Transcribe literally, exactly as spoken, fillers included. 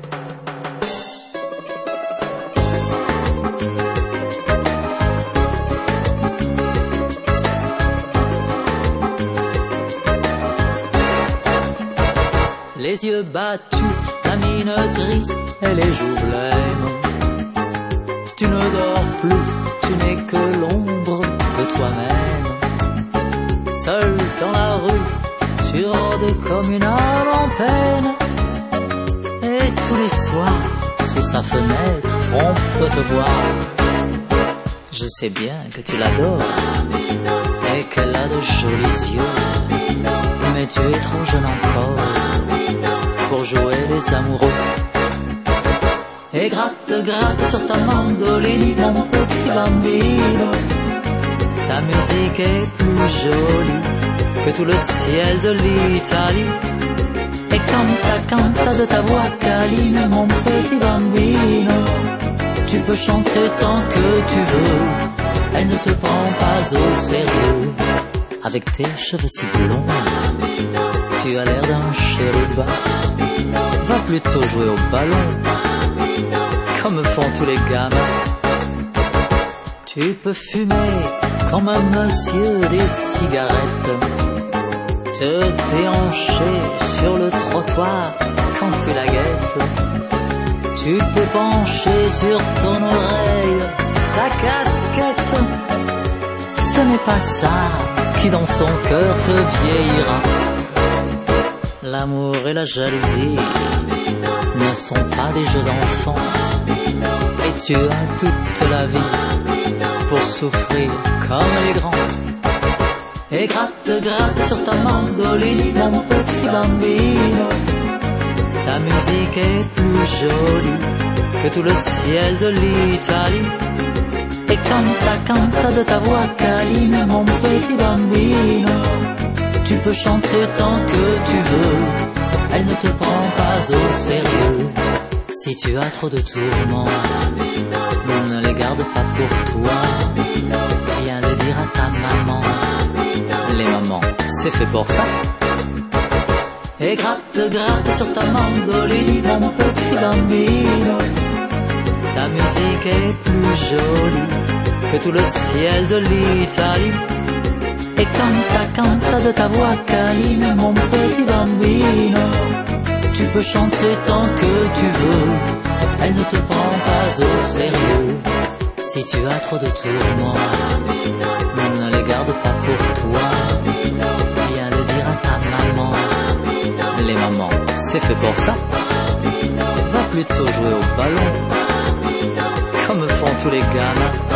Les yeux battus, la mine triste et les joues blêmes. Tu ne dors plus, tu n'es que l'ombre de toi-même. Seul dans la rue, tu rôdes comme une âme en peine. Et tous les soirs, sous sa fenêtre, on peut te voir. Je sais bien que tu l'adores et qu'elle a de jolis yeux. Mais tu es trop jeune encore pour jouer les amoureux. Et gratte, gratte sur ta mandoline, mon petit bambino. Ta musique est plus jolie que tout le ciel de l'Italie. Et canta, canta de ta voix câline, mon petit bambino. Tu peux chanter tant que tu veux, elle ne te prend pas au sérieux. Avec tes cheveux si blonds, tu as l'air d'un chérubin. Va plutôt jouer au ballon, comme font tous les gamins. Tu peux fumer comme un monsieur des cigarettes, te déhancher sur le trottoir quand tu la guettes. Tu peux pencher sur ton oreille ta casquette. Ce n'est pas ça qui dans son cœur te vieillira. L'amour et la jalousie ne sont pas des jeux d'enfants. Et tu as toute la vie pour souffrir comme les grands. Et gratte, gratte sur ta mandoline, mon petit bambino. Ta musique est plus jolie que tout le ciel de l'Italie. Et canta, canta de ta voix câline, mon petit bambino. Tu peux chanter tant que tu veux, elle ne te prend pas au sérieux. Si tu as trop de tourments, ne les garde pas pour toi. Viens le dire à ta maman. Les mamans, c'est fait pour ça. Et gratte, gratte sur ta mandoline, mon petit bambino. Ta musique est plus jolie que tout le ciel de l'Italie. Et canta, canta de ta voix câline, mon petit bambino. Tu peux chanter tant que tu veux, elle ne te prend pas au sérieux. Si tu as trop de tourments, ne les garde pas pour toi. Viens le dire à ta maman. Les mamans, c'est fait pour ça. Va plutôt jouer au ballon, comme font tous les gamins.